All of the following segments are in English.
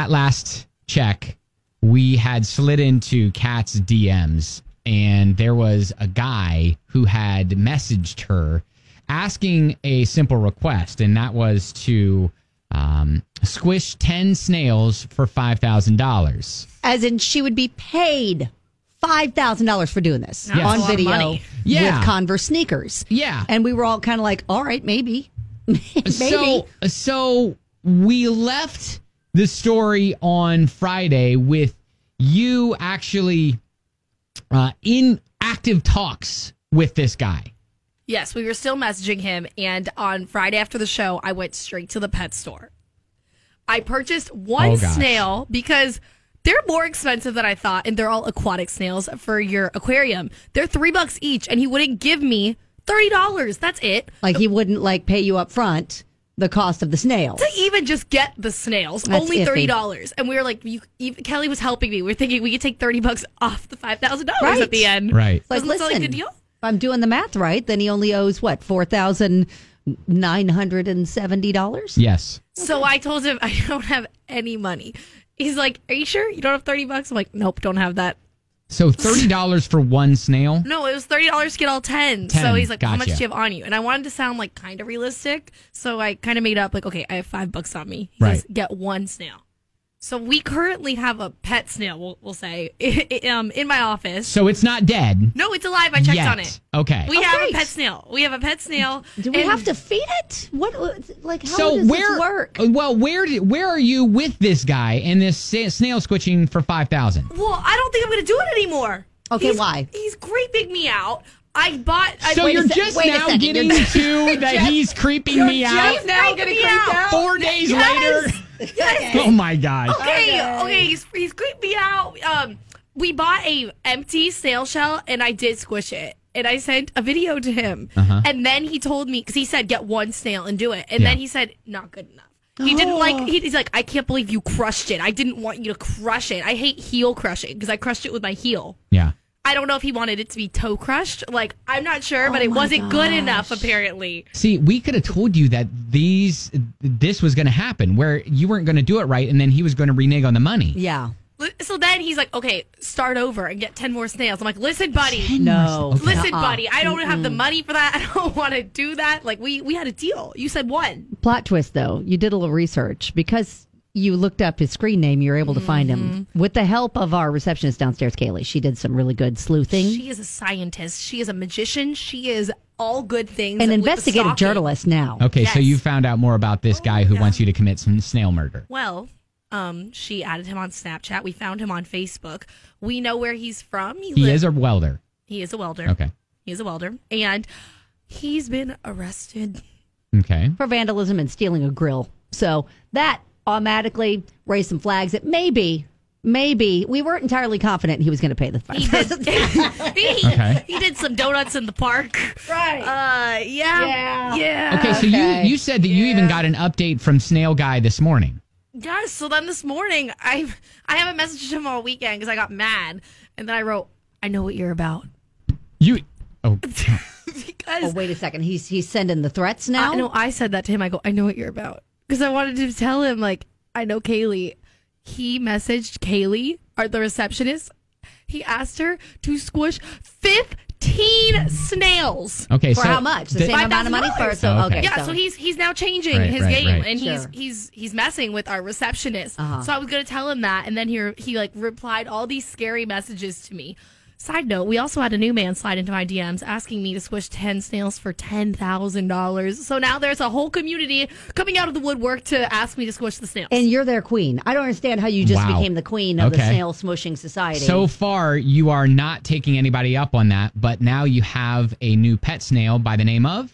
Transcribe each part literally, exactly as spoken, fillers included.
that last check, we had slid into Kat's D Ms, and there was a guy who had messaged her asking a simple request, and that was to um, squish ten snails for five thousand dollars. As in, she would be paid five thousand dollars for doing this Yes. on That's a lot of video money. Yeah. with Converse sneakers. Yeah. And we were all kind of like, all right, maybe. maybe. So, so we left the story on Friday with you actually uh, in active talks with this guy. Yes, we were still messaging him, and on Friday after the show, I went straight to the pet store. I purchased one Oh, gosh. snail because they're more expensive than I thought, and they're all aquatic snails for your aquarium. They're three bucks each, and he wouldn't give me thirty dollars. That's it. Like he wouldn't like pay you up front the cost of the snails. To even just get the snails, That's only iffy. thirty dollars. And we were like, you, even, Kelly was helping me. We were thinking we could take thirty bucks off the five thousand dollars Right. at the end. Right. Like, Doesn't that sound like a listen, good deal? if I'm doing the math right, then he only owes, what, four thousand nine hundred seventy dollars? Yes. So I told him I don't have any money. He's like, are you sure you don't have thirty bucks? I'm like, nope, don't have that. So thirty dollars for one snail? No, it was thirty dollars to get all ten. ten. So he's like, how much Gotcha. do you have on you? And I wanted to sound like kind of realistic. So I kind of made up like, okay, I have five bucks on me. He Right. says, get one snail. So we currently have a pet snail, we'll, we'll say, um, in my office. So it's not dead. No, it's alive. I checked yet. on it. Okay. We Oh, have great. a pet snail. We have a pet snail. Do we And- have to feed it? What, like, how so does where this work? Well, where did, where are you with this guy and this sa- snail squishing for five thousand? Well, I don't think I'm going to do it anymore. Okay, He's- why? He's creeping me out. I bought. I, So wait a you're sec- just wait a now second, getting you're- to that he's creeping me out just now getting creeped out. four days Yes. later. Yes. Oh my gosh. Okay, okay, he's, he's creeped me out. Um, we bought a empty snail shell, and I did squish it. And I sent a video to him. Uh-huh. And then he told me, because he said, get one snail and do it. And Yeah. then he said, not good enough. He didn't Oh. like, he, he's like, I can't believe you crushed it. I didn't want you to crush it. I hate heel crushing, because I crushed it with my heel. Yeah. I don't know if he wanted it to be toe crushed. Like, I'm not sure, but Oh it my wasn't good gosh. enough, apparently. See, we could have told you that these this was going to happen, where you weren't going to do it right, and then he was going to renege on the money. Yeah. So then he's like, okay, start over and get ten more snails. I'm like, listen, buddy. No. Okay. Listen, Uh-uh. buddy, I don't have the money for that. I don't want to do that. Like, we, we had a deal. You said one. Plot twist, though. You did a little research because you looked up his screen name. You were able to find him with the help of our receptionist downstairs, Kaylee. She did some really good sleuthing. She is a scientist. She is a magician. She is all good things. An with the investigative stalking. journalist now. Okay, so Yes. you found out more about this guy who yeah. wants you to commit some snail murder. Well, um, she added him on Snapchat. We found him on Facebook. We know where he's from. He lives- is a welder. He is a welder. Okay. He is a welder. And he's been arrested. Okay. For vandalism and stealing a grill. So that automatically raised some flags that maybe, maybe we weren't entirely confident he was going to pay the fine. He did. he, Okay. he did some donuts in the park. Right. Uh, yeah. Yeah. Yeah. Okay, so Okay. you you said that you even got an update from Snail Guy this morning. Yes. So then this morning, I I haven't messaged him all weekend because I got mad, and then I wrote, "I know what you're about." You oh because Oh, wait a second. He's he's sending the threats now? I know I said that to him. I go, "I know what you're about," because I wanted to tell him like, I know Kaylee. He messaged Kaylee, or the receptionist. He asked her to squish fifteen snails. okay. For so how much? The the- same amount of money for so Oh, okay. okay. Yeah, so he's he's now changing Right, his right, game, right. and he's Sure. he's he's messing with our receptionist. Uh-huh. So I was gonna tell him that, and then he he like replied all these scary messages to me. Side note: we also had a new man slide into my D Ms asking me to squish ten snails for ten thousand dollars. So now there's a whole community coming out of the woodwork to ask me to squish the snails. And you're their queen. I don't understand how you just Wow. became the queen of the Okay. snail smushing society. So far, you are not taking anybody up on that, but now you have a new pet snail by the name of.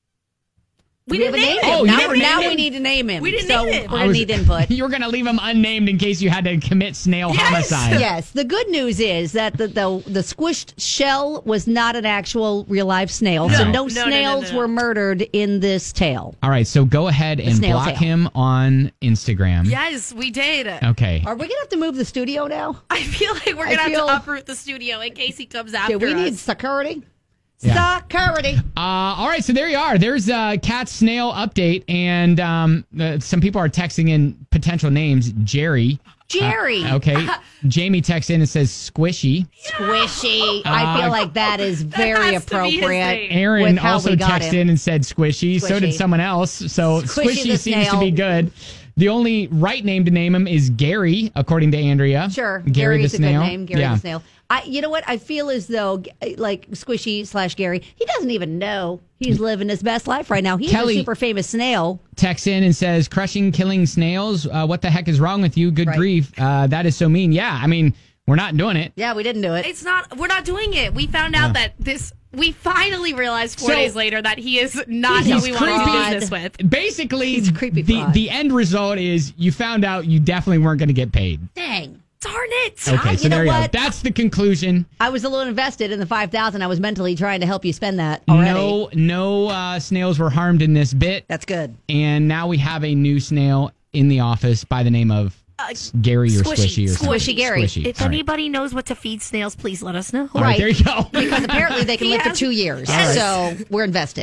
we we have didn't a name name him. Oh, him. you Now, never now named we him? need to name him. We didn't so name him. we're I gonna was- need input. You were going to leave him unnamed in case you had to commit snail Yes. homicide. Yes, the good news is that the, the the squished shell was not an actual real life snail, so No. no, No, no, no, snails no, no. were murdered in this tale. All right, so go ahead and snail block tail. him on Instagram. Yes, we did. Okay. Are we gonna have to move the studio now? I feel like we're I gonna feel- have to uproot the studio in case he comes after Do we us. need security? Yeah. Security. Uh, all right, so there you are. There's a cat snail update, and um, uh, some people are texting in potential names. Jerry. Jerry. Uh, okay. Jamie texts in and says squishy. Squishy. I feel like that is very has to be his appropriate. name. Aaron with how also we got texted him. in and said squishy. So Squishy. did someone else. So Squishy squishy the seems to snail. be good. The only right name to name him is Gary, according to Andrea. Sure. Gary Gary's the a good snail. name. Gary yeah. the snail. I, you know what? I feel as though, like, Squishy slash Gary, he doesn't even know he's living his best life right now. He's Kelly- a super famous snail. Texts in and says, crushing, killing snails. Uh, what the heck is wrong with you? Good Right. grief. Uh, that is so mean. Yeah, I mean, we're not doing it. Yeah, we didn't do it. It's not. We're not doing it. We found out that this. We finally realized four So- days later that he is not He's who we want to do creepy. business with. Basically, He's a creepy the, fraud. the end result is you found out you definitely weren't going to get paid. Dang. Darn it! Okay, you so know there you what? go. That's the conclusion. I was a little invested in the five thousand. I was mentally trying to help you spend that already. No, no uh, snails were harmed in this bit. That's good. And now we have a new snail in the office by the name of Gary or Squishy, or something. Squishy Gary. Squishy. If All right. anybody knows what to feed snails, please let us know. All right, Right. there you go. Because apparently they can He live for has- two years. Yes. So we're invested.